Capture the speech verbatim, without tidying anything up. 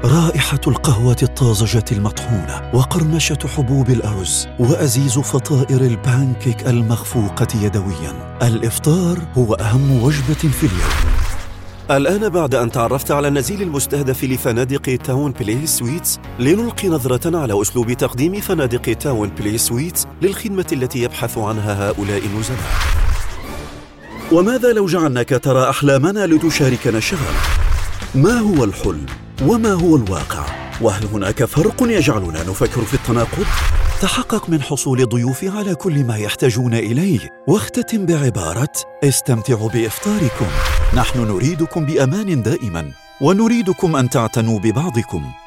رائحة القهوة الطازجة المطحونة وقرمشة حبوب الأرز وأزيز فطائر البانكيك المخفوقة يدوياً. الإفطار هو أهم وجبة في اليوم. الآن بعد أن تعرفت على النزيل المستهدف لفنادق تاون بليس سويتس، لنلقي نظرة على أسلوب تقديم فنادق تاون بليس سويتس للخدمة التي يبحث عنها هؤلاء النزلاء. وماذا لو جعلناك ترى أحلامنا لتشاركنا الشغف؟ ما هو الحلم؟ وما هو الواقع؟ وهل هناك فرق يجعلنا نفكر في التناقض؟ تحقق من حصول ضيوف على كل ما يحتاجون إليه، واختتم بعبارة استمتعوا بإفطاركم. نحن نريدكم بأمان دائما، ونريدكم أن تعتنوا ببعضكم.